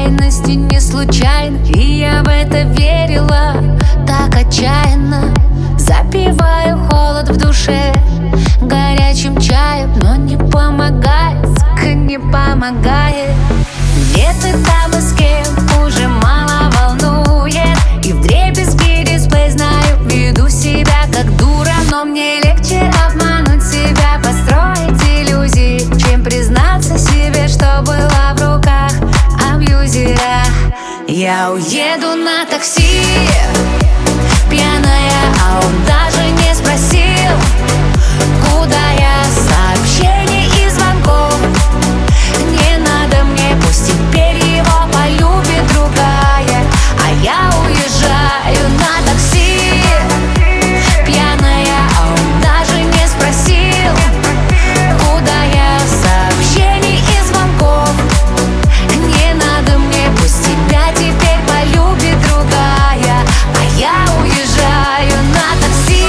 случайности не случайно, и я в это верила так отчаянно. Запиваю холод в душе горячим чаем, но не помогает, сука, не помогает. Где ты там и с кем, уже мало волнует. И вдребезги дисплей знаю, веду себя как дура, но мне легче обмануть себя, построить иллюзии, чем признаться себе, что была в руках абьюзера. Я уеду на такси, пьяная, а он даже не спросил, куда я. Сообщений и звонков не надо мне, пусть теперь его полюбит другая. А я уезжаю на такси, пьяная, а он даже не спросил, куда я. Сообщений и звонков не надо мне, пусть тебя теперь полюбит другая. А я уезжаю на такси.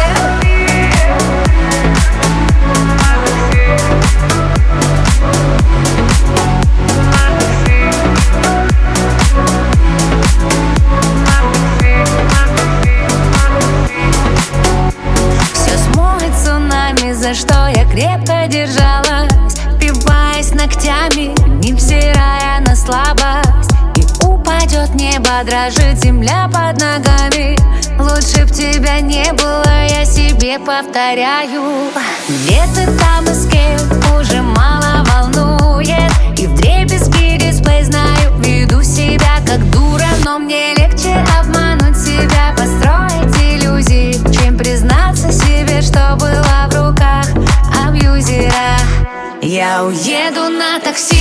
Все смоет цунами, за что я крепко держалась, впиваясь ногтями, невзирая на слабость. И упадет небо, дрожит земля под ногами. Лучше б тебя не было, я себе повторяю. Где ты там и с кем, уже мало волнует. И вдребезги дисплей знаю, веду себя как дура, но мне легче обмануть себя, построить иллюзии, чем признаться себе, что была в руках абьюзера. Я уеду на такси,